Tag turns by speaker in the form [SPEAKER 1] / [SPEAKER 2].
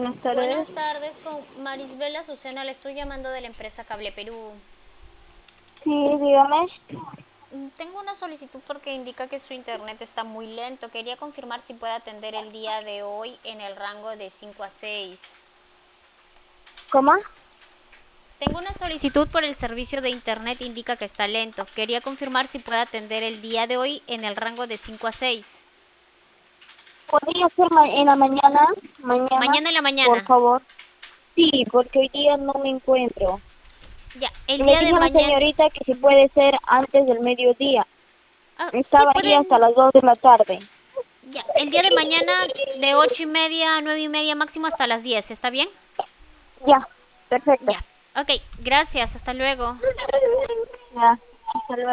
[SPEAKER 1] Buenas tardes.
[SPEAKER 2] Buenas tardes, con Marisbel Azucena, le estoy llamando de la empresa Cable Perú.
[SPEAKER 1] Sí, dígame.
[SPEAKER 2] Tengo una solicitud porque indica que su internet está muy lento. Quería confirmar si puede atender el día de hoy en el rango de 5 a 6.
[SPEAKER 1] ¿Cómo?
[SPEAKER 2] Tengo una solicitud por el servicio de internet, indica que está lento. Quería confirmar si puede atender el día de hoy en el rango de 5 a 6.
[SPEAKER 1] ¿Podría ser en la mañana? Mañana,
[SPEAKER 2] Mañana en la
[SPEAKER 1] por
[SPEAKER 2] mañana.
[SPEAKER 1] favor. Sí, porque hoy día no me encuentro.
[SPEAKER 2] Ya, el
[SPEAKER 1] Y me
[SPEAKER 2] día de
[SPEAKER 1] dijo la
[SPEAKER 2] mañana.
[SPEAKER 1] señorita que si puede ser antes del mediodía.
[SPEAKER 2] Sí,
[SPEAKER 1] Estaba ahí hasta
[SPEAKER 2] pueden.
[SPEAKER 1] las 2 de la tarde.
[SPEAKER 2] Ya, el día de mañana de 8:30 a 9:30 máximo hasta las 10. ¿Está bien?
[SPEAKER 1] Ya, perfecto.
[SPEAKER 2] Ya. Ok, gracias. Hasta luego.
[SPEAKER 1] Ya, hasta luego.